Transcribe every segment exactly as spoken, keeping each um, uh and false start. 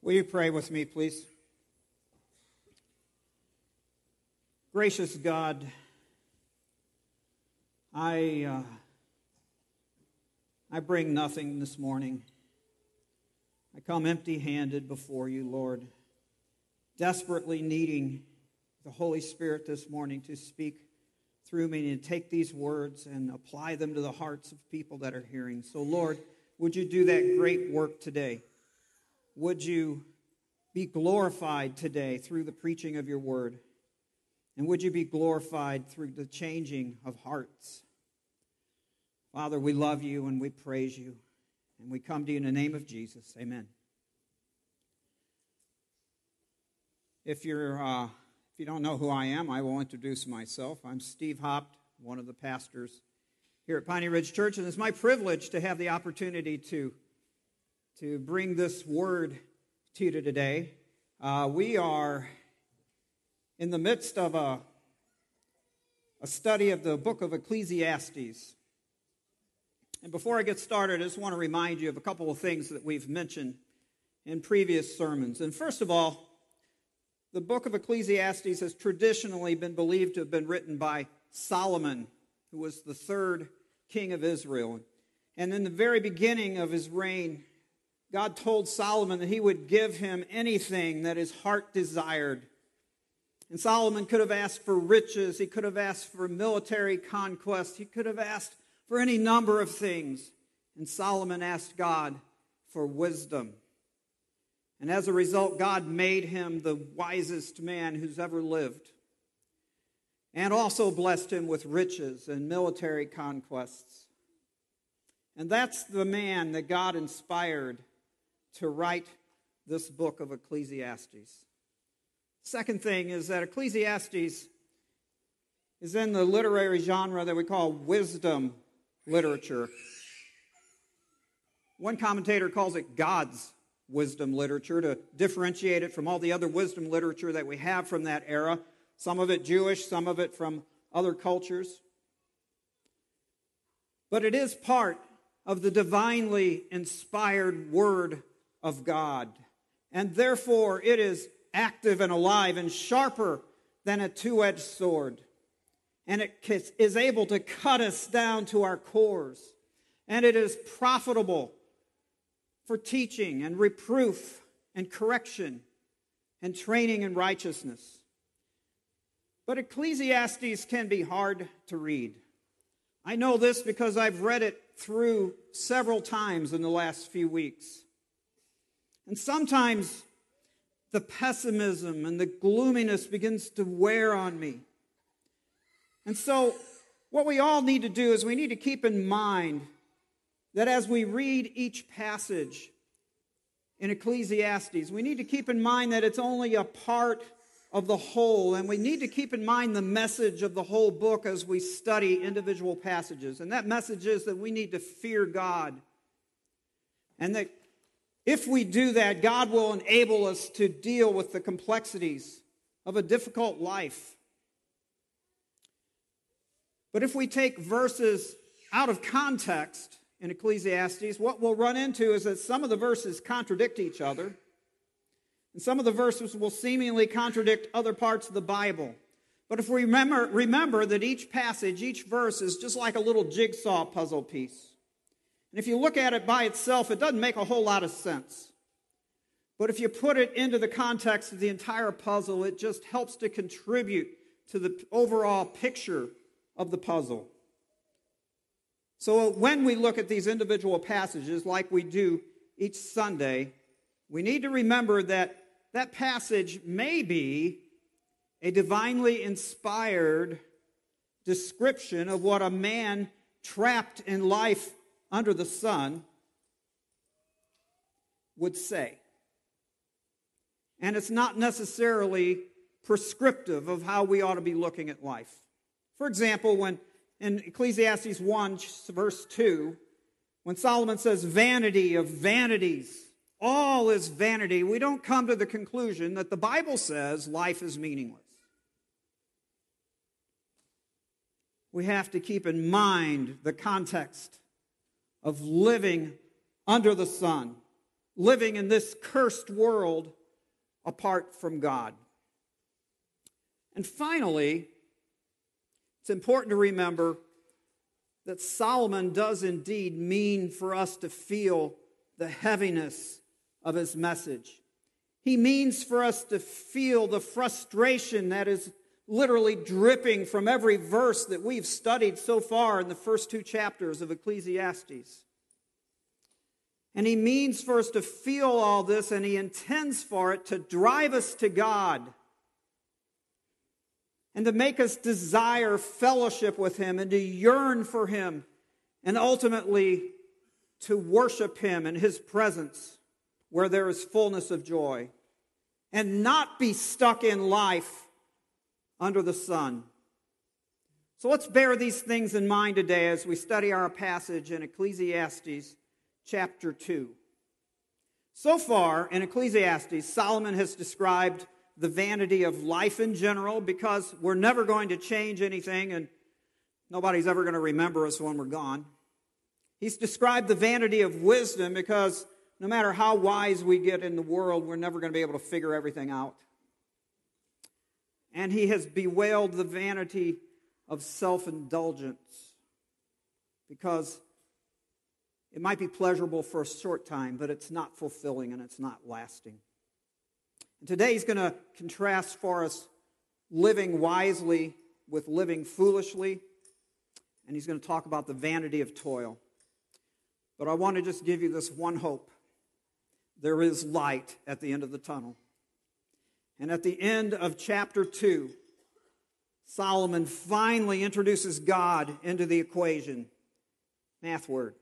Will you pray with me, please? Gracious God, I uh, I bring nothing this morning. I come empty-handed before you, Lord, desperately needing the Holy Spirit this morning to speak through me and take these words and apply them to the hearts of people that are hearing. So, Lord, would you do that great work today? Would you be glorified today through the preaching of your word? And would you be glorified through the changing of hearts? Father, we love you and we praise you. And we come to you in the name of Jesus. Amen. If you're uh, if you don't know who I am, I will introduce myself. I'm Steve Hopt, one of the pastors here at Piney Ridge Church, and it's my privilege to have the opportunity to, to bring this word to you today. Uh, we are in the midst of a, a study of the book of Ecclesiastes. And before I get started, I just want to remind you of a couple of things that we've mentioned in previous sermons. And first of all, the book of Ecclesiastes has traditionally been believed to have been written by Solomon, who was the third king of Israel. And in the very beginning of his reign, God told Solomon that he would give him anything that his heart desired. And Solomon could have asked for riches, he could have asked for military conquest, he could have asked for any number of things. And Solomon asked God for wisdom. And as a result, God made him the wisest man who's ever lived. And also blessed him with riches and military conquests. And that's the man that God inspired to write this book of Ecclesiastes. Second thing is that Ecclesiastes is in the literary genre that we call wisdom literature. One commentator calls it God's wisdom literature to differentiate it from all the other wisdom literature that we have from that era. Some of it Jewish, some of it from other cultures. But it is part of the divinely inspired Word of God. And therefore it is active and alive and sharper than a two-edged sword. And it is able to cut us down to our cores. And it is profitable for teaching and reproof and correction and training in righteousness. But Ecclesiastes can be hard to read. I know this because I've read it through several times in the last few weeks. And sometimes the pessimism and the gloominess begins to wear on me. And so what we all need to do is we need to keep in mind that as we read each passage in Ecclesiastes, we need to keep in mind that it's only a part of the whole, and we need to keep in mind the message of the whole book as we study individual passages. And that message is that we need to fear God. And that if we do that, God will enable us to deal with the complexities of a difficult life. But if we take verses out of context in Ecclesiastes, what we'll run into is that some of the verses contradict each other, and some of the verses will seemingly contradict other parts of the Bible. But if we remember, remember that each passage, each verse is just like a little jigsaw puzzle piece. And if you look at it by itself, it doesn't make a whole lot of sense. But if you put it into the context of the entire puzzle, it just helps to contribute to the overall picture of the puzzle. So when we look at these individual passages like we do each Sunday, we need to remember that that passage may be a divinely inspired description of what a man trapped in life under the sun would say. And it's not necessarily prescriptive of how we ought to be looking at life. For example, when in Ecclesiastes one, verse two, when Solomon says, vanity of vanities, all is vanity, we don't come to the conclusion that the Bible says life is meaningless. We have to keep in mind the context of living under the sun living in this cursed world apart from God. And finally, it's important to remember that Solomon does indeed mean for us to feel the heaviness of his message. He means for us to feel the frustration that is literally dripping from every verse that we've studied so far in the first two chapters of Ecclesiastes. And he means for us to feel all this, and he intends for it to drive us to God and to make us desire fellowship with him and to yearn for him and ultimately to worship him in his presence where there is fullness of joy and not be stuck in life under the sun. So let's bear these things in mind today as we study our passage in Ecclesiastes chapter two. So far in Ecclesiastes, Solomon has described the vanity of life in general, because we're never going to change anything and nobody's ever going to remember us when we're gone. He's described the vanity of wisdom because no matter how wise we get in the world, we're never going to be able to figure everything out. And he has bewailed the vanity of self-indulgence because it might be pleasurable for a short time, but it's not fulfilling and it's not lasting. And today he's going to contrast for us living wisely with living foolishly, and he's going to talk about the vanity of toil. But I want to just give you this one hope. There is light at the end of the tunnel. And at the end of chapter two, Solomon finally introduces God into the equation. Math word.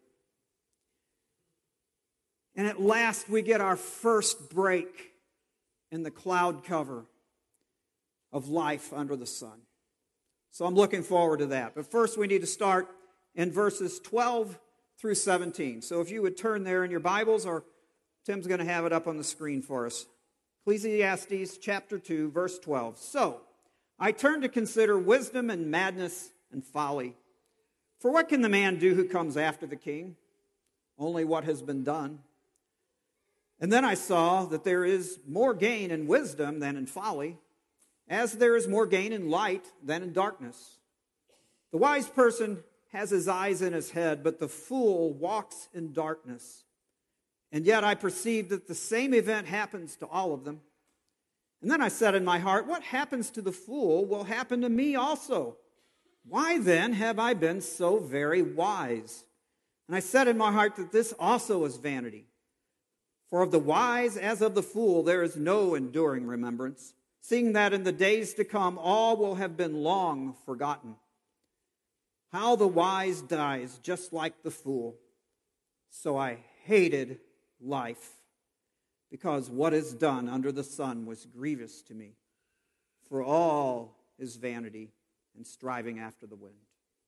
And at last we get our first break in the cloud cover of life under the sun. So I'm looking forward to that. But first we need to start in verses twelve through seventeen. So if you would turn there in your Bibles, or Tim's going to have it up on the screen for us. Ecclesiastes chapter two, verse twelve. So I turn to consider wisdom and madness and folly. For what can the man do who comes after the king? Only what has been done. And then I saw that there is more gain in wisdom than in folly, as there is more gain in light than in darkness. The wise person has his eyes in his head, but the fool walks in darkness. And yet I perceive that the same event happens to all of them. And then I said in my heart, what happens to the fool will happen to me also. Why then have I been so very wise? And I said in my heart that this also is vanity. For of the wise as of the fool there is no enduring remembrance, seeing that in the days to come all will have been long forgotten. How the wise dies just like the fool. So I hated life, because what is done under the sun was grievous to me, for all is vanity and striving after the wind.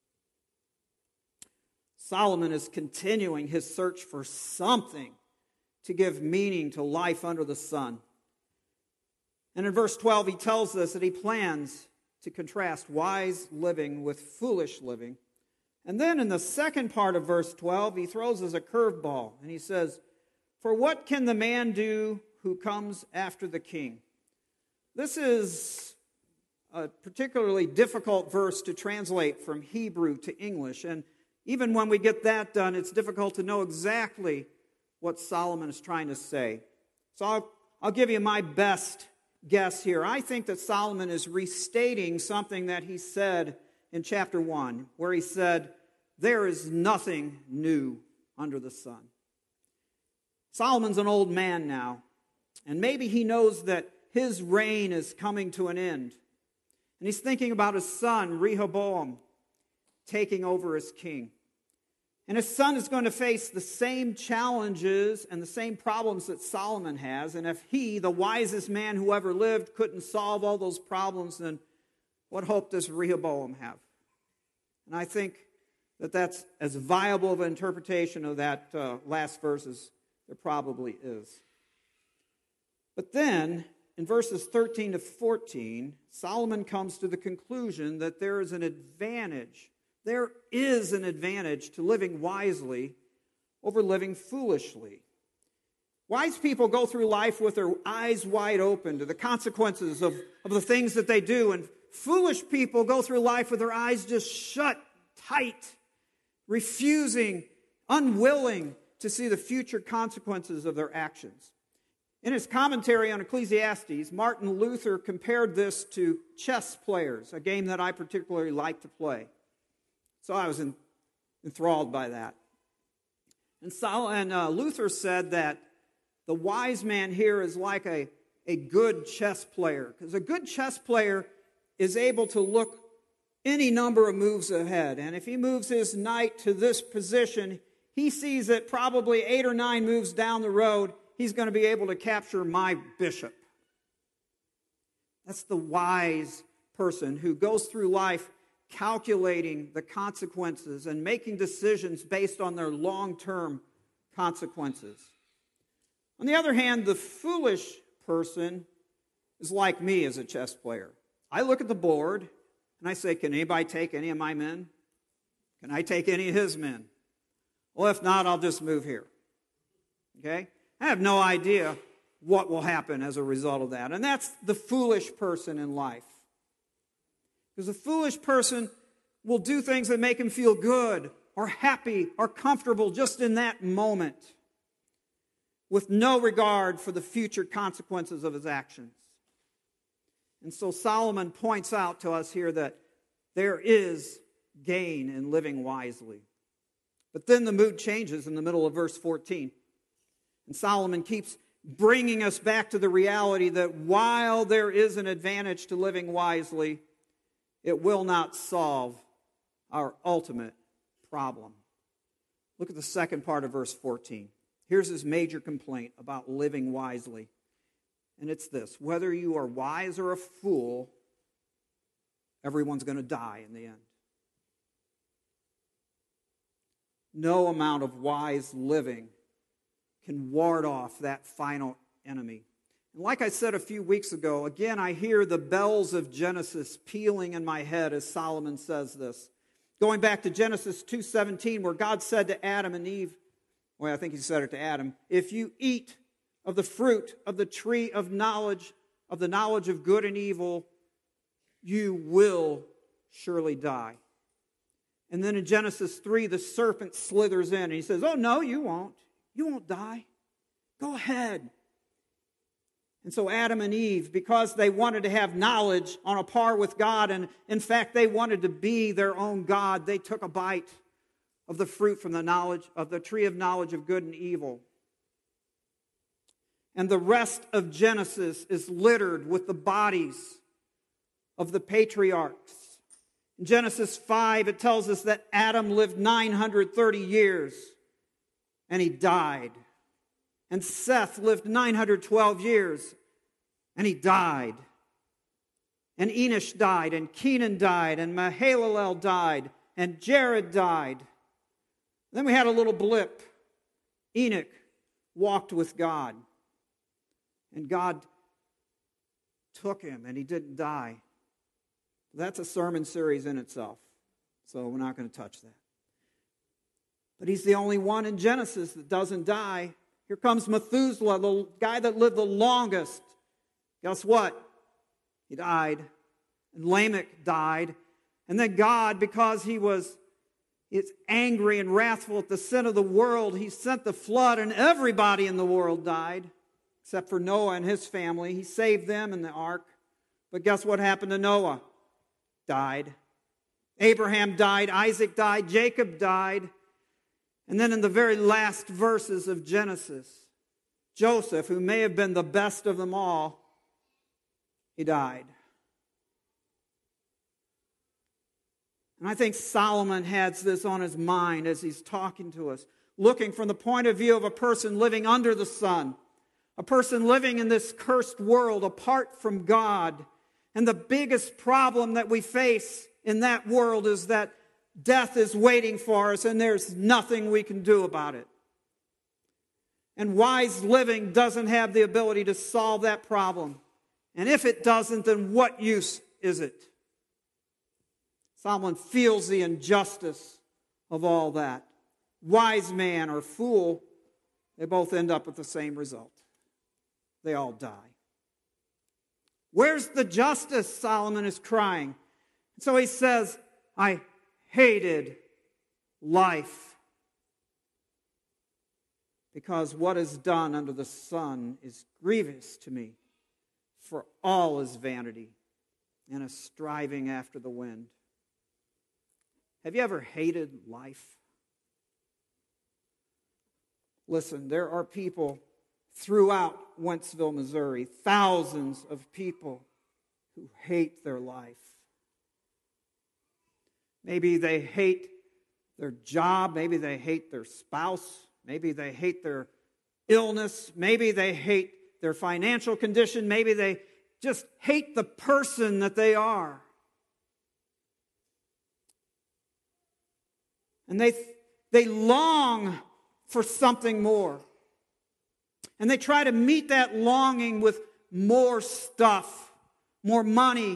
Solomon is continuing his search for something to give meaning to life under the sun. And in verse twelve, he tells us that he plans to contrast wise living with foolish living. And then in the second part of verse twelve, he throws us a curveball, and he says, for what can the man do who comes after the king? This is a particularly difficult verse to translate from Hebrew to English. And even when we get that done, it's difficult to know exactly what Solomon is trying to say. So I'll, I'll give you my best guess here. I think that Solomon is restating something that he said in chapter one, where he said, there is nothing new under the sun. Solomon's an old man now, and maybe he knows that his reign is coming to an end. And he's thinking about his son, Rehoboam, taking over as king. And his son is going to face the same challenges and the same problems that Solomon has. And if he, the wisest man who ever lived, couldn't solve all those problems, then what hope does Rehoboam have? And I think that that's as viable of an interpretation of that uh, last verse as there probably is. But then, in verses thirteen to fourteen, Solomon comes to the conclusion that there is an advantage There is an advantage to living wisely over living foolishly. Wise people go through life with their eyes wide open to the consequences of, of the things that they do. And foolish people go through life with their eyes just shut tight, refusing, unwilling to see the future consequences of their actions. In his commentary on Ecclesiastes, Martin Luther compared this to chess players, a game that I particularly like to play. So I was in, enthralled by that. And, Sol, and uh, Luther said that the wise man here is like a, a good chess player, because a good chess player is able to look any number of moves ahead. And if he moves his knight to this position, he sees that probably eight or nine moves down the road, he's going to be able to capture my bishop. That's the wise person who goes through life calculating the consequences and making decisions based on their long-term consequences. On the other hand, the foolish person is like me as a chess player. I look at the board and I say, can anybody take any of my men? Can I take any of his men? Well, if not, I'll just move here. Okay? I have no idea what will happen as a result of that. And that's the foolish person in life. Because the foolish person will do things that make him feel good or happy or comfortable just in that moment, with no regard for the future consequences of his actions. And so Solomon points out to us here that there is gain in living wisely. But then the mood changes in the middle of verse fourteen. And Solomon keeps bringing us back to the reality that while there is an advantage to living wisely, it will not solve our ultimate problem. Look at the second part of verse fourteen. Here's his major complaint about living wisely. And it's this: whether you are wise or a fool, everyone's going to die in the end. No amount of wise living can ward off that final enemy. And like I said a few weeks ago, again, I hear the bells of Genesis pealing in my head as Solomon says this. Going back to Genesis two seventeen, where God said to Adam and Eve, well, I think he said it to Adam, if you eat of the fruit of the tree of knowledge, of the knowledge of good and evil, you will surely die. And then in Genesis three, the serpent slithers in and he says, oh, no, you won't. You won't die. Go ahead. And so Adam and Eve, because they wanted to have knowledge on a par with God, and in fact they wanted to be their own God, they took a bite of the fruit from the knowledge of the tree of knowledge of good and evil. And the rest of Genesis is littered with the bodies of the patriarchs. In Genesis five, it tells us that Adam lived nine hundred thirty years and he died. And Seth lived nine hundred twelve years and he died. And Enosh died, and Kenan died, and Mahalalel died, and Jared died. Then we had a little blip. Enoch walked with God. And God took him, and he didn't die. That's a sermon series in itself, so we're not going to touch that. But he's the only one in Genesis that doesn't die. Here comes Methuselah, the guy that lived the longest. Guess what? He died. And Lamech died. And then God, because he was it's angry and wrathful at the sin of the world, he sent the flood, and everybody in the world died, except for Noah and his family. He saved them in the ark. But guess what happened to Noah? Died. Abraham died. Isaac died. Jacob died. And then in the very last verses of Genesis, Joseph, who may have been the best of them all, he died. And I think Solomon has this on his mind as he's talking to us, looking from the point of view of a person living under the sun, a person living in this cursed world apart from God. And the biggest problem that we face in that world is that death is waiting for us and there's nothing we can do about it. And wise living doesn't have the ability to solve that problem. And if it doesn't, then what use is it? Solomon feels the injustice of all that. Wise man or fool they both end up with the same result. They all die. Where's the justice? Solomon is crying. So he says, I hated life, because what is done under the sun is grievous to me, for all is vanity and a striving after the wind. Have you ever hated life? Listen, there are people throughout Wentzville, Missouri, thousands of people who hate their life. Maybe they hate their job, maybe they hate their spouse, maybe they hate their illness, maybe they hate their financial condition, maybe they just hate the person that they are. And they, they long for something more. And they try to meet that longing with more stuff, more money,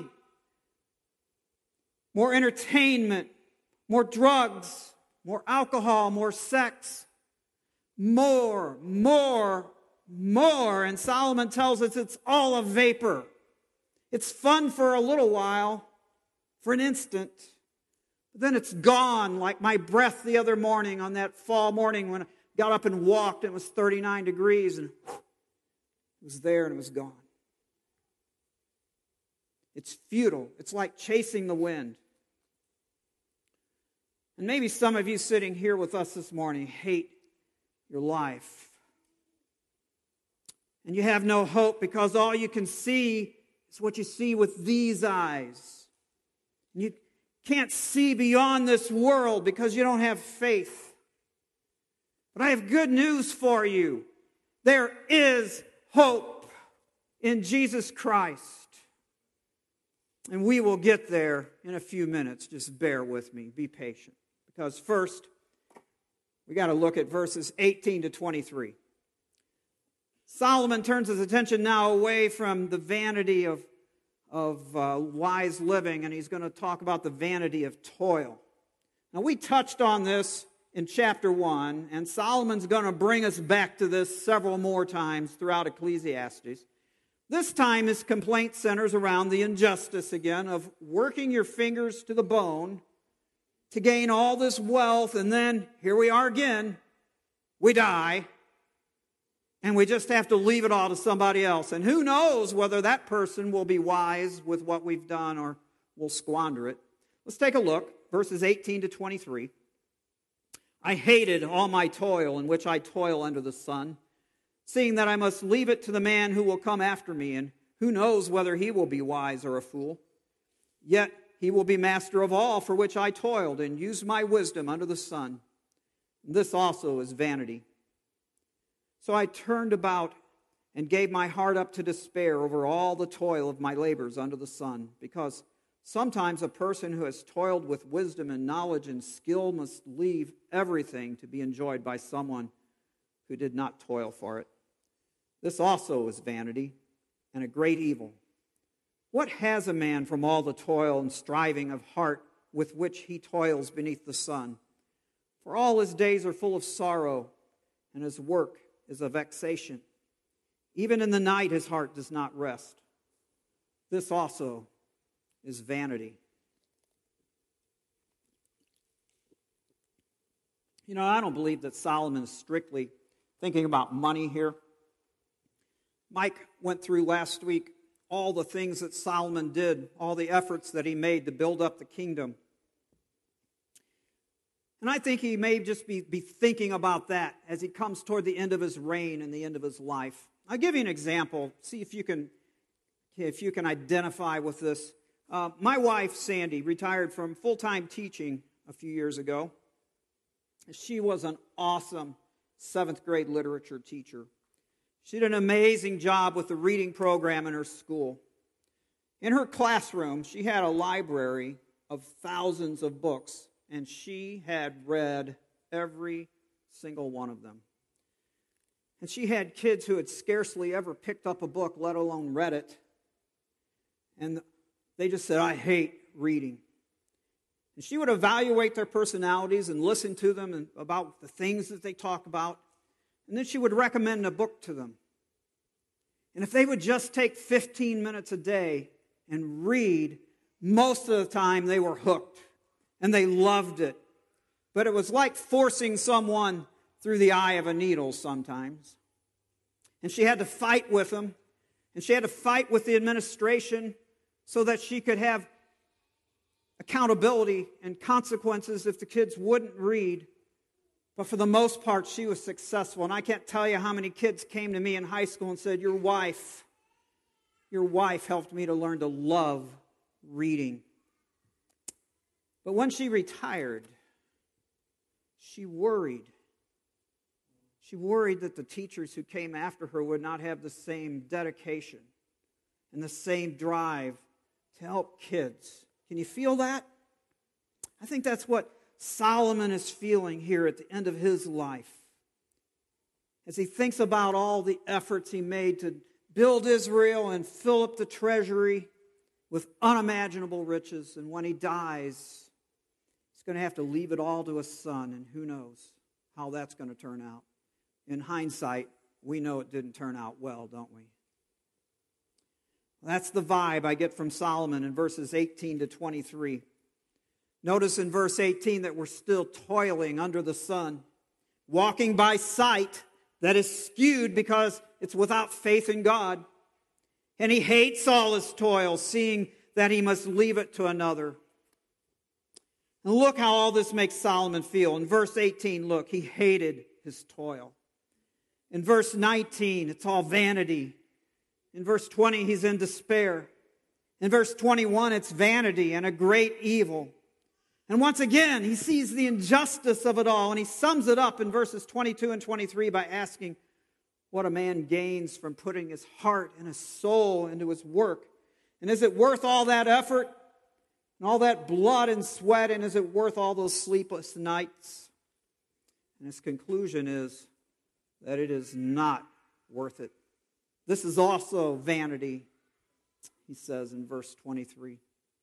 more entertainment, more drugs, more alcohol, more sex, more, more, more. And Solomon tells us it's all a vapor. It's fun for a little while, for an instant, but then it's gone, like my breath the other morning on that fall morning when I got up and walked and it was thirty-nine degrees and whew, it was there and it was gone. It's futile. It's like chasing the wind. And maybe some of you sitting here with us this morning hate your life. And you have no hope because all you can see is what you see with these eyes. And you can't see beyond this world because you don't have faith. But I have good news for you. There is hope in Jesus Christ. And we will get there in a few minutes. Just bear with me. Be patient. Because first, we got to look at verses eighteen to twenty-three. Solomon turns his attention now away from the vanity of, of uh, wise living, and he's going to talk about the vanity of toil. Now, we touched on this in chapter one, and Solomon's going to bring us back to this several more times throughout Ecclesiastes. This time his complaint centers around the injustice again of working your fingers to the bone to gain all this wealth, and then here we are again, we die, and we just have to leave it all to somebody else. And who knows whether that person will be wise with what we've done or will squander it. Let's take a look, verses eighteen to twenty-three. I hated all my toil in which I toil under the sun, seeing that I must leave it to the man who will come after me, and who knows whether he will be wise or a fool. Yet he will be master of all for which I toiled and used my wisdom under the sun. This also is vanity. So I turned about and gave my heart up to despair over all the toil of my labors under the sun, because sometimes a person who has toiled with wisdom and knowledge and skill must leave everything to be enjoyed by someone who did not toil for it. This also is vanity and a great evil. What has a man from all the toil and striving of heart with which he toils beneath the sun? For all his days are full of sorrow, and his work is a vexation. Even in the night his heart does not rest. This also is vanity. You know, I don't believe that Solomon is strictly thinking about money here. Mike went through last week all the things that Solomon did, all the efforts that he made to build up the kingdom. And I think he may just be, be thinking about that as he comes toward the end of his reign and the end of his life. I'll give you an example. See if you can, if you can identify with this. Uh, my wife, Sandy, retired from full-time teaching a few years ago. She was an awesome seventh grade literature teacher. She did an amazing job with the reading program in her school. In her classroom, she had a library of thousands of books, and she had read every single one of them. And she had kids who had scarcely ever picked up a book, let alone read it. And they just said, I hate reading. And she would evaluate their personalities and listen to them and about the things that they talk about. And then she would recommend a book to them. And if they would just take fifteen minutes a day and read, most of the time they were hooked and they loved it. But it was like forcing someone through the eye of a needle sometimes. And she had to fight with them, and she had to fight with the administration so that she could have accountability and consequences if the kids wouldn't read. But for the most part, she was successful. And I can't tell you how many kids came to me in high school and said, your wife, your wife helped me to learn to love reading. But when she retired, she worried. She worried that the teachers who came after her would not have the same dedication and the same drive to help kids. Can you feel that? I think that's what Solomon is feeling here at the end of his life. As he thinks about all the efforts he made to build Israel and fill up the treasury with unimaginable riches. And when he dies, he's going to have to leave it all to his son. And who knows how that's going to turn out. In hindsight, we know it didn't turn out well, don't we? That's the vibe I get from Solomon in verses eighteen to twenty-three. Notice in verse eighteen that we're still toiling under the sun, walking by sight that is skewed because it's without faith in God. And he hates all his toil, seeing that he must leave it to another. And look how all this makes Solomon feel. In verse eighteen, look, he hated his toil. In verse nineteen, it's all vanity. In verse twenty, he's in despair. In verse twenty-one, it's vanity and a great evil. And once again, he sees the injustice of it all, and he sums it up in verses twenty-two and twenty-three by asking what a man gains from putting his heart and his soul into his work. And is it worth all that effort and all that blood and sweat, and is it worth all those sleepless nights? And his conclusion is that it is not worth it. This is also vanity, he says in verse twenty-three.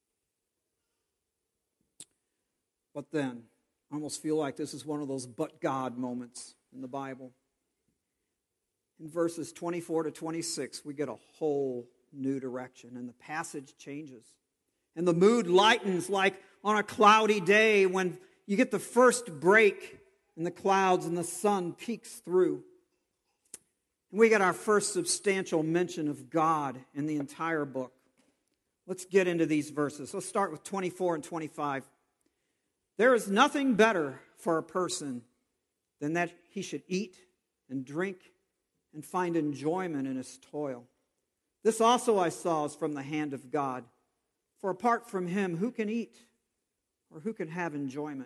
But then, I almost feel like this is one of those but God moments in the Bible. In verses twenty-four to twenty-six, we get a whole new direction, and the passage changes. And the mood lightens like on a cloudy day when you get the first break in the clouds and the sun peeks through. And we get our first substantial mention of God in the entire book. Let's get into these verses. Let's start with twenty-four and twenty-five. There is nothing better for a person than that he should eat and drink and find enjoyment in his toil. This also I saw is from the hand of God. For apart from him, who can eat or who can have enjoyment?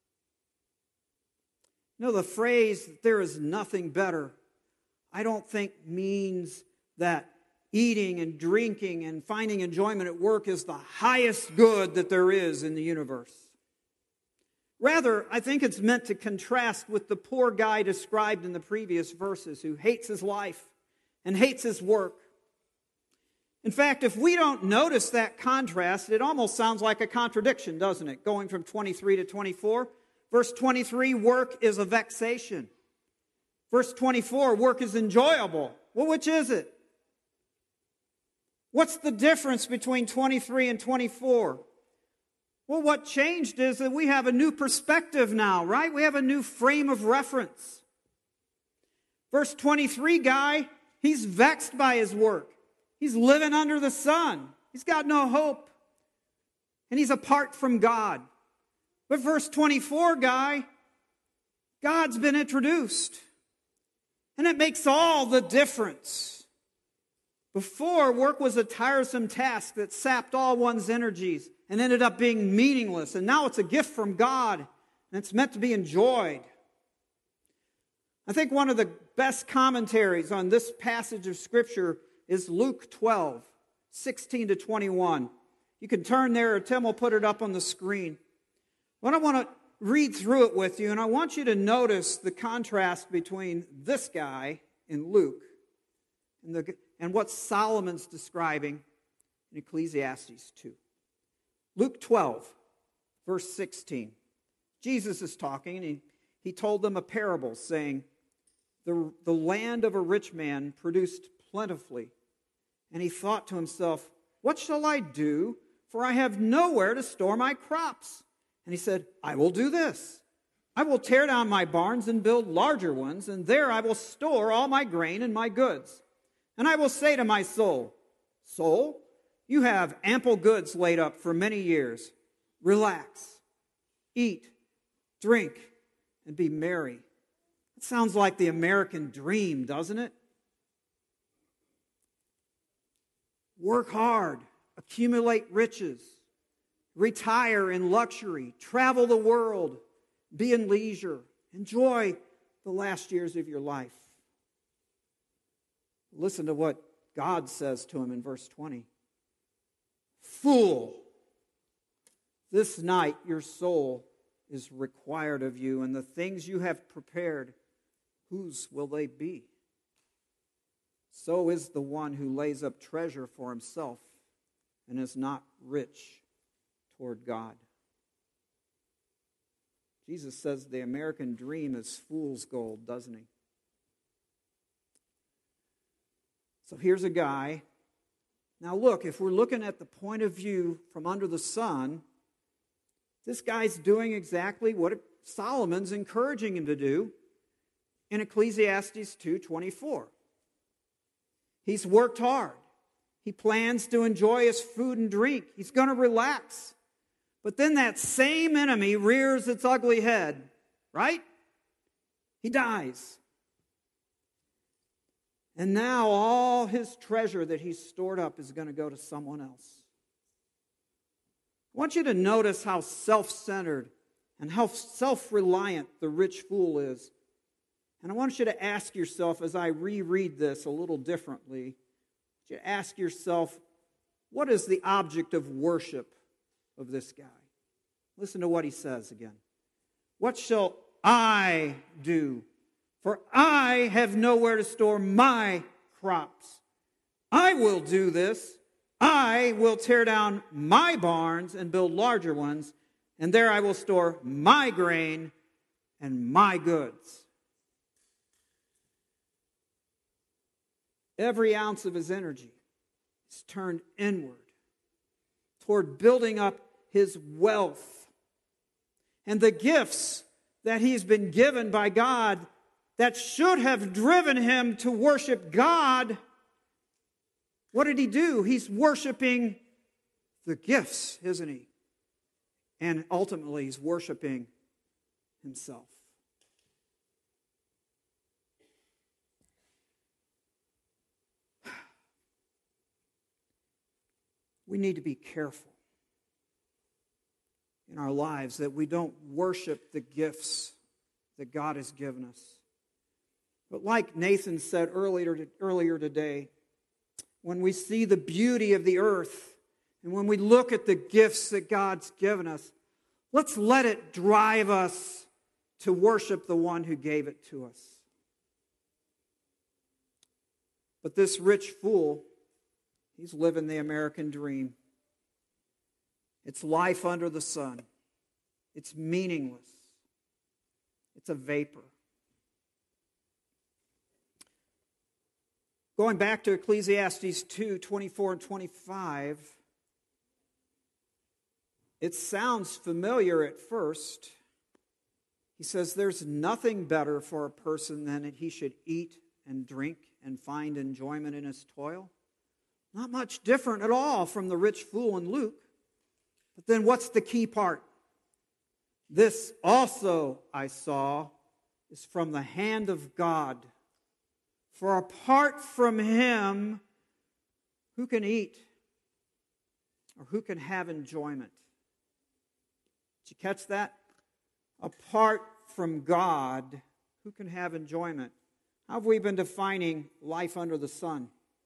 You know, the phrase, there is nothing better, I don't think means that eating and drinking and finding enjoyment at work is the highest good that there is in the universe. Rather, I think it's meant to contrast with the poor guy described in the previous verses who hates his life and hates his work. In fact, if we don't notice that contrast, it almost sounds like a contradiction, doesn't it? Going from twenty-three to twenty-four. Verse twenty-three, work is a vexation. Verse twenty-four, work is enjoyable. Well, which is it? What's the difference between twenty-three and twenty-four? Well, what changed is that we have a new perspective now, right? We have a new frame of reference. Verse twenty-three guy, he's vexed by his work. He's living under the sun. He's got no hope. And he's apart from God. But verse twenty-four guy, God's been introduced. And it makes all the difference. Before, work was a tiresome task that sapped all one's energies and ended up being meaningless. And now it's a gift from God, and it's meant to be enjoyed. I think one of the best commentaries on this passage of Scripture is Luke twelve, sixteen to twenty-one. You can turn there, or Tim will put it up on the screen. But I want to read through it with you, and I want you to notice the contrast between this guy in Luke and, the, and what Solomon's describing in Ecclesiastes two. Luke twelve, verse sixteen. Jesus is talking, and he, he told them a parable, saying, the, the land of a rich man produced plentifully. And he thought to himself, what shall I do? For I have nowhere to store my crops. And he said, I will do this. I will tear down my barns and build larger ones, and there I will store all my grain and my goods. And I will say to my soul, soul, you have ample goods laid up for many years. Relax, eat, drink, and be merry. It sounds like the American dream, doesn't it? Work hard, accumulate riches, retire in luxury, travel the world, be in leisure, enjoy the last years of your life. Listen to what God says to him in verse twenty. Fool, this night your soul is required of you, and the things you have prepared, whose will they be? So is the one who lays up treasure for himself and is not rich toward God. Jesus says the American dream is fool's gold, doesn't he? So here's a guy. Now look, if we're looking at the point of view from under the sun, this guy's doing exactly what Solomon's encouraging him to do in Ecclesiastes two twenty-four. He's worked hard. He plans to enjoy his food and drink. He's going to relax. But then that same enemy rears its ugly head, right? He dies. And now all his treasure that he's stored up is going to go to someone else. I want you to notice how self-centered and how self-reliant the rich fool is. And I want you to ask yourself, as I reread this a little differently, I want you to ask yourself, what is the object of worship of this guy? Listen to what he says again. What shall I do? For I have nowhere to store my crops. I will do this. I will tear down my barns and build larger ones, and there I will store my grain and my goods. Every ounce of his energy is turned inward toward building up his wealth. And the gifts that he's been given by God that should have driven him to worship God, what did he do? He's worshiping the gifts, isn't he? And ultimately, he's worshiping himself. We need to be careful in our lives that we don't worship the gifts that God has given us. But like Nathan said earlier, earlier today, when we see the beauty of the earth and when we look at the gifts that God's given us, let's let it drive us to worship the one who gave it to us. But this rich fool, he's living the American dream. It's life under the sun. It's meaningless. It's a vapor. Going back to Ecclesiastes two, twenty-four and twenty-five, it sounds familiar at first. He says, there's nothing better for a person than that he should eat and drink and find enjoyment in his toil. Not much different at all from the rich fool in Luke. But then what's the key part? This also I saw is from the hand of God. For apart from him, who can eat or who can have enjoyment? Did you catch that? Apart from God, who can have enjoyment? How have we been defining life under the sun?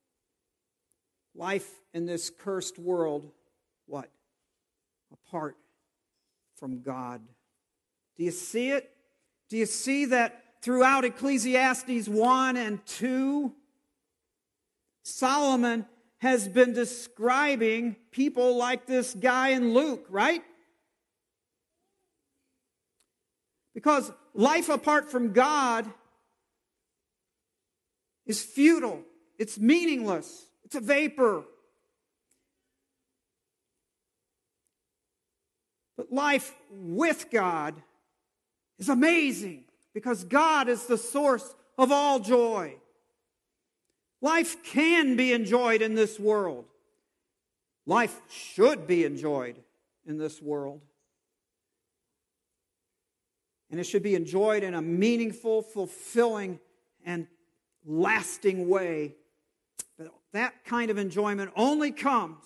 Life in this cursed world, what? Apart from God. Do you see it? Do you see that throughout Ecclesiastes one and two, Solomon has been describing people like this guy in Luke, right? Because life apart from God is futile. It's meaningless. It's a vapor. But life with God is amazing because God is the source of all joy. Life can be enjoyed in this world. Life should be enjoyed in this world. And it should be enjoyed in a meaningful, fulfilling, and lasting way. But that kind of enjoyment only comes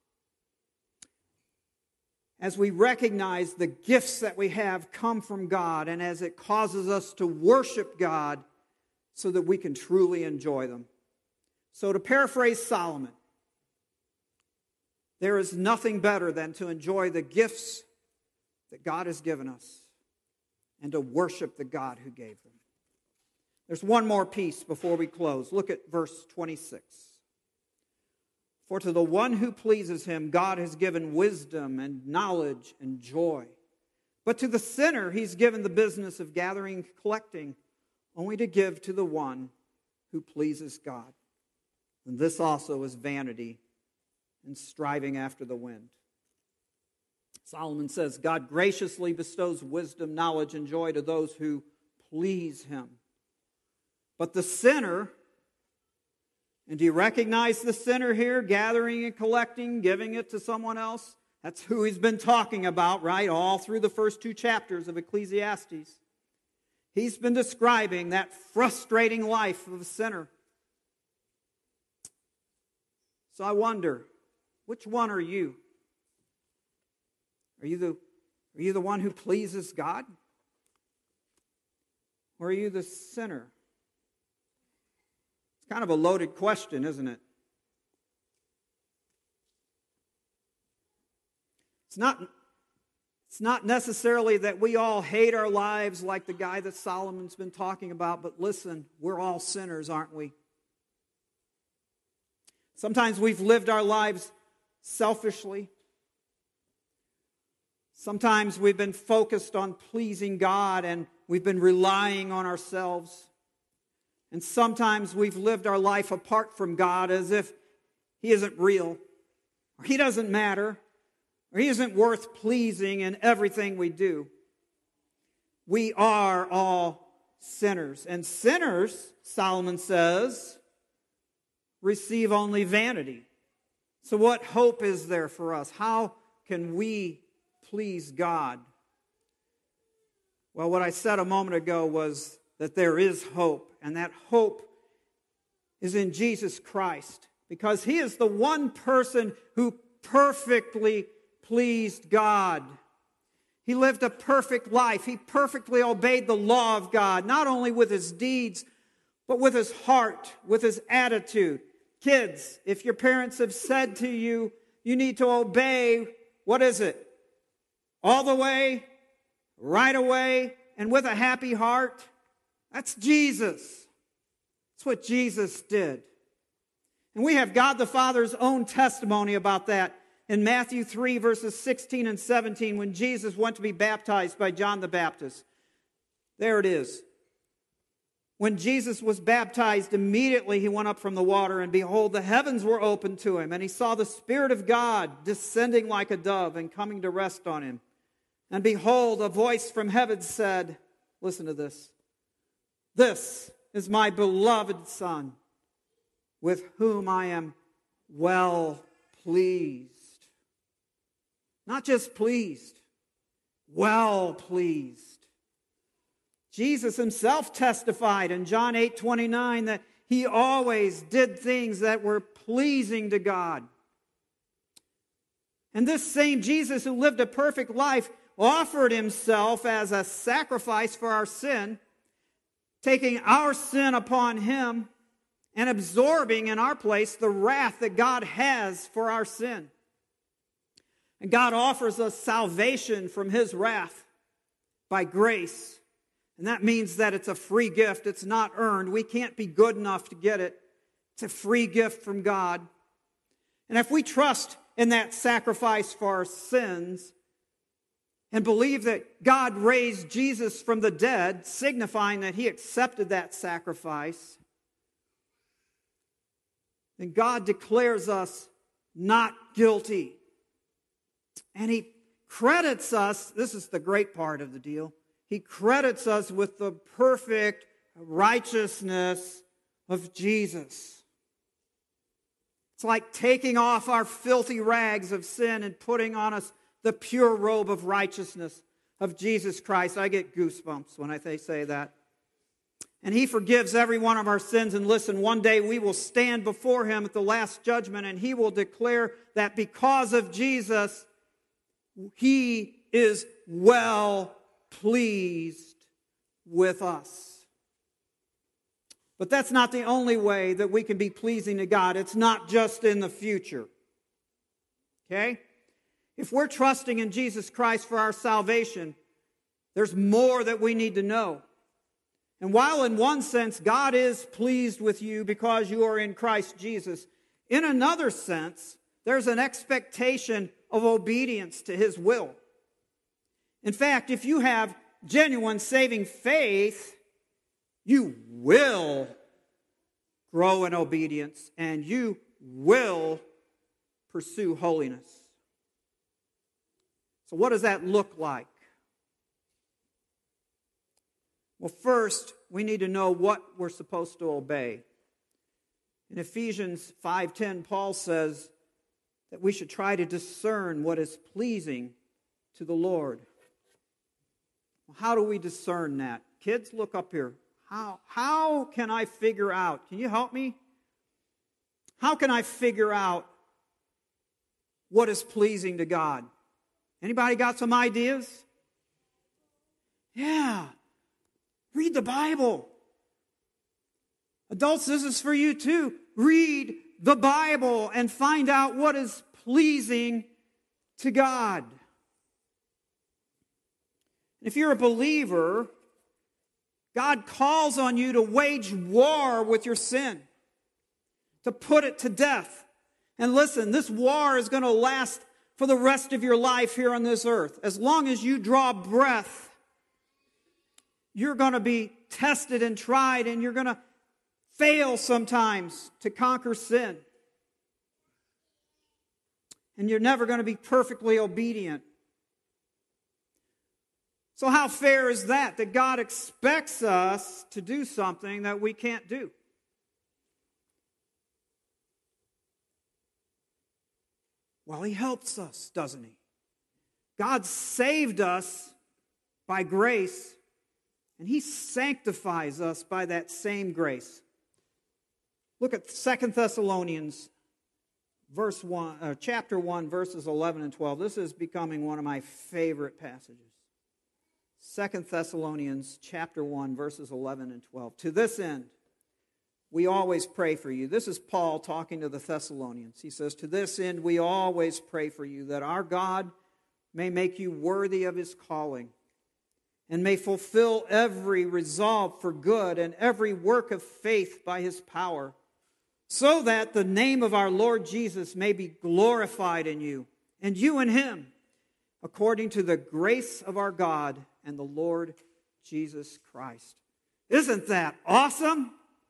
as we recognize the gifts that we have come from God and as it causes us to worship God so that we can truly enjoy them. So to paraphrase Solomon, there is nothing better than to enjoy the gifts that God has given us and to worship the God who gave them. There's one more piece before we close. Look at verse twenty-six. For to the one who pleases him, God has given wisdom and knowledge and joy. But to the sinner, he's given the business of gathering and collecting, only to give to the one who pleases God. And this also is vanity and striving after the wind. Solomon says, God graciously bestows wisdom, knowledge, and joy to those who please him. But the sinner, and do you recognize the sinner here? Gathering and collecting, giving it to someone else. That's who he's been talking about, right? All through the first two chapters of Ecclesiastes. He's been describing that frustrating life of a sinner. So I wonder, which one are you? Are you the, are you the one who pleases God? Or are you the sinner? It's kind of a loaded question, isn't it? It's not, it's not necessarily that we all hate our lives like the guy that Solomon's been talking about, but listen, we're all sinners, aren't we? Sometimes we've lived our lives selfishly. Sometimes we've been focused on pleasing God and we've been relying on ourselves. And sometimes we've lived our life apart from God as if He isn't real, or He doesn't matter, or He isn't worth pleasing in everything we do. We are all sinners. And sinners, Solomon says, receive only vanity. So what hope is there for us? How can we please God? Well, what I said a moment ago was that there is hope, and that hope is in Jesus Christ, because He is the one person who perfectly pleased God. He lived a perfect life. He perfectly obeyed the law of God, not only with His deeds, but with His heart, with His attitude. Kids, if your parents have said to you, you need to obey, what is it? All the way, right away, and with a happy heart. That's Jesus. That's what Jesus did. And we have God the Father's own testimony about that in Matthew three, verses sixteen and seventeen, when Jesus went to be baptized by John the Baptist. There it is. When Jesus was baptized, immediately he went up from the water, and behold, the heavens were opened to him, and he saw the Spirit of God descending like a dove and coming to rest on him. And behold, a voice from heaven said, listen to this, "This is my beloved Son, with whom I am well pleased." Not just pleased, well pleased. Jesus himself testified in John eight twenty-nine that he always did things that were pleasing to God. And this same Jesus, who lived a perfect life, offered himself as a sacrifice for our sin, taking our sin upon him and absorbing in our place the wrath that God has for our sin. And God offers us salvation from His wrath by grace. And that means that it's a free gift. It's not earned. We can't be good enough to get it. It's a free gift from God. And if we trust in that sacrifice for our sins and believe that God raised Jesus from the dead, signifying that He accepted that sacrifice, then God declares us not guilty. And He credits us, this is the great part of the deal, He credits us with the perfect righteousness of Jesus. It's like taking off our filthy rags of sin and putting on us the pure robe of righteousness of Jesus Christ. I get goosebumps when I say that. And He forgives every one of our sins. And listen, one day we will stand before Him at the last judgment, and He will declare that because of Jesus, He is well pleased with us. But that's not the only way that we can be pleasing to God. It's not just in the future. Okay? If we're trusting in Jesus Christ for our salvation, there's more that we need to know. And while in one sense God is pleased with you because you are in Christ Jesus, in another sense, there's an expectation of obedience to His will. In fact, if you have genuine saving faith, you will grow in obedience and you will pursue holiness. So what does that look like? Well, first, we need to know what we're supposed to obey. In Ephesians five ten, Paul says that we should try to discern what is pleasing to the Lord. Well, how do we discern that? Kids, look up here. How, how can I figure out? Can you help me? How can I figure out what is pleasing to God? Anybody got some ideas? Yeah. Read the Bible. Adults, this is for you too. Read the Bible and find out what is pleasing to God. If you're a believer, God calls on you to wage war with your sin, to put it to death. And listen, this war is going to last for the rest of your life here on this earth. As long as you draw breath, you're going to be tested and tried, and you're going to fail sometimes to conquer sin. And you're never going to be perfectly obedient. So how fair is that? That God expects us to do something that we can't do. Well, He helps us, doesn't He? God saved us by grace, and He sanctifies us by that same grace. Look at Second Thessalonians verse one, uh, chapter one, verses eleven and twelve. This is becoming one of my favorite passages. Second Thessalonians chapter one, verses eleven and twelve. To this end, we always pray for you. This is Paul talking to the Thessalonians. He says, to this end, we always pray for you, that our God may make you worthy of His calling, and may fulfill every resolve for good and every work of faith by His power, so that the name of our Lord Jesus may be glorified in you, and you in Him, according to the grace of our God and the Lord Jesus Christ. Isn't that awesome?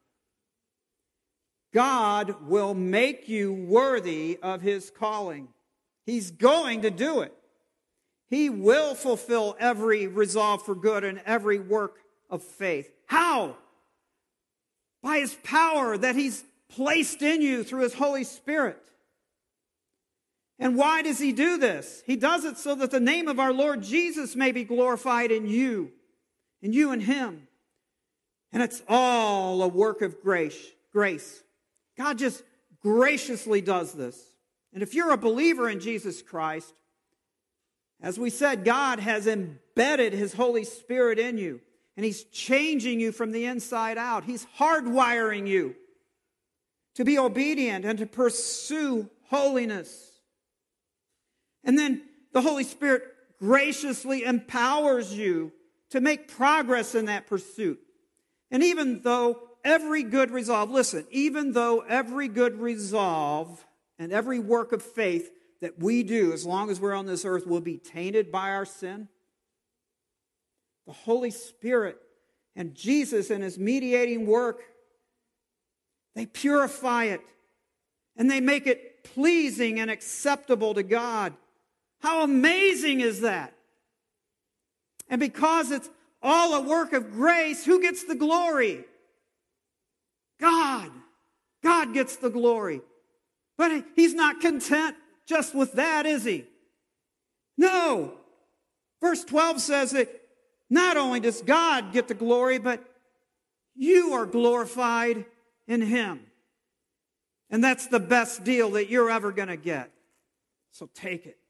God will make you worthy of His calling. He's going to do it. He will fulfill every resolve for good and every work of faith. How? By His power that He's placed in you through His Holy Spirit. And why does He do this? He does it so that the name of our Lord Jesus may be glorified in you, in you and Him. And it's all a work of grace. Grace. God just graciously does this. And if you're a believer in Jesus Christ, as we said, God has embedded His Holy Spirit in you, and He's changing you from the inside out. He's hardwiring you to be obedient and to pursue holiness. And then the Holy Spirit graciously empowers you to make progress in that pursuit. And even though every good resolve, listen, even though every good resolve and every work of faith that we do, as long as we're on this earth, will be tainted by our sin, the Holy Spirit and Jesus and His mediating work, they purify it and they make it pleasing and acceptable to God. How amazing is that? And because it's all a work of grace, who gets the glory? God. God gets the glory. But he's not content just with that, is he? No. Verse twelve says that not only does God get the glory, but you are glorified in him. And that's the best deal that you're ever going to get. So take it.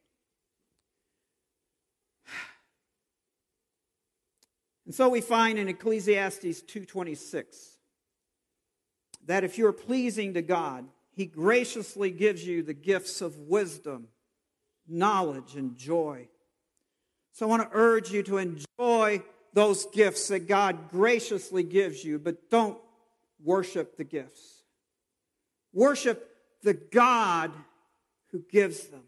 And so we find in Ecclesiastes two twenty-six that if you're pleasing to God, he graciously gives you the gifts of wisdom, knowledge, and joy. So I want to urge you to enjoy those gifts that God graciously gives you, but don't worship the gifts. Worship the God who gives them.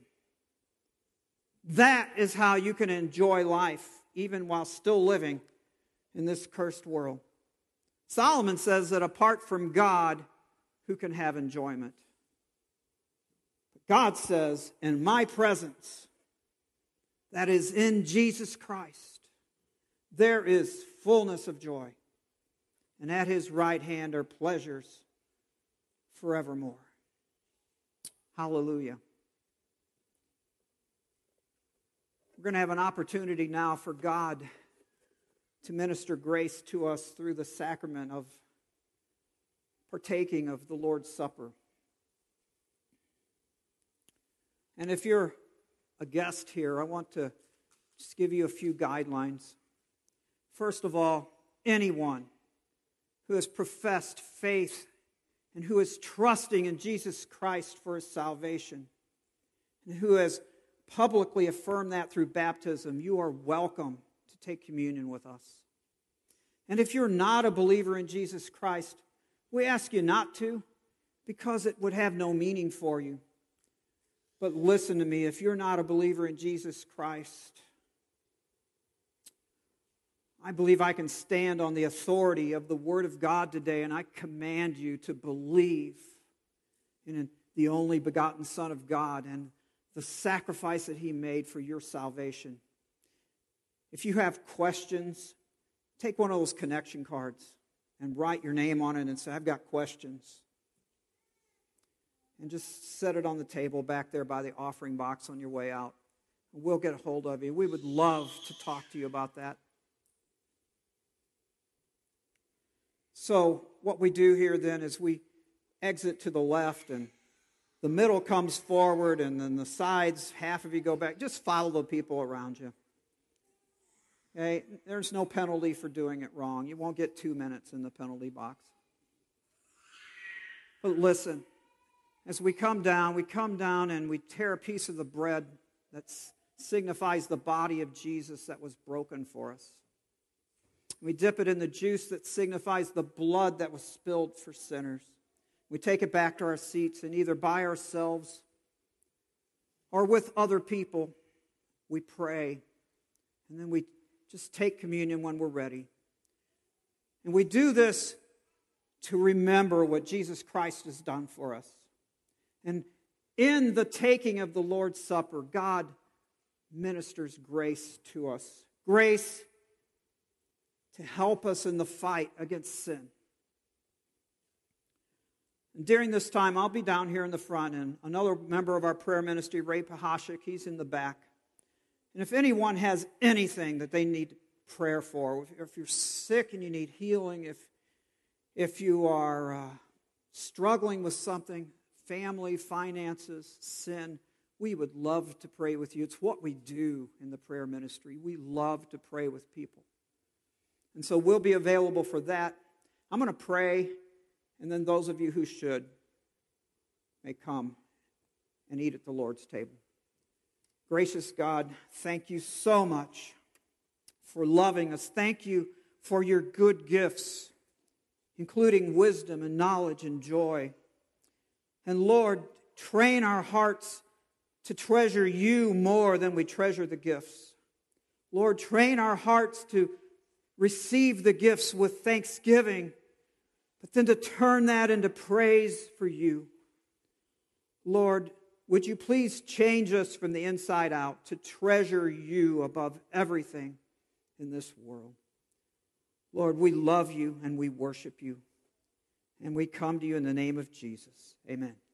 That is how you can enjoy life, even while still living in this cursed world. Solomon says that apart from God, who can have enjoyment? But God says, in my presence, that is in Jesus Christ, there is fullness of joy. And at his right hand are pleasures forevermore. Hallelujah. We're going to have an opportunity now for God to minister grace to us through the sacrament of partaking of the Lord's Supper. And if you're a guest here, I want to just give you a few guidelines. First of all, anyone who has professed faith and who is trusting in Jesus Christ for his salvation, and who has publicly affirmed that through baptism, you are welcome to take communion with us. And if you're not a believer in Jesus Christ, we ask you not to, because it would have no meaning for you. But listen to me, if you're not a believer in Jesus Christ, I believe I can stand on the authority of the Word of God today, and I command you to believe in the only begotten Son of God and the sacrifice that he made for your salvation. If you have questions, take one of those connection cards and write your name on it and say, I've got questions. And just set it on the table back there by the offering box on your way out. And we'll get a hold of you. We would love to talk to you about that. So what we do here then is we exit to the left, and the middle comes forward, and then the sides, half of you go back. Just follow the people around you. Okay? There's no penalty for doing it wrong. You won't get two minutes in the penalty box. But listen, as we come down, we come down and we tear a piece of the bread that signifies the body of Jesus that was broken for us. We dip it in the juice that signifies the blood that was spilled for sinners. We take it back to our seats, and either by ourselves or with other people, we pray. And then we just take communion when we're ready. And we do this to remember what Jesus Christ has done for us. And in the taking of the Lord's Supper, God ministers grace to us. Grace to help us in the fight against sin. And during this time, I'll be down here in the front, and another member of our prayer ministry, Ray Pahashik, he's in the back. And if anyone has anything that they need prayer for, if, if you're sick and you need healing, if, if you are uh, struggling with something, family, finances, sin, we would love to pray with you. It's what we do in the prayer ministry. We love to pray with people. And so we'll be available for that. I'm going to pray, and then those of you who should may come and eat at the Lord's table. Gracious God, thank you so much for loving us. Thank you for your good gifts, including wisdom and knowledge and joy. And Lord, train our hearts to treasure you more than we treasure the gifts. Lord, train our hearts to receive the gifts with thanksgiving, but then to turn that into praise for you. Lord, would you please change us from the inside out to treasure you above everything in this world. Lord, we love you and we worship you. And we come to you in the name of Jesus. Amen.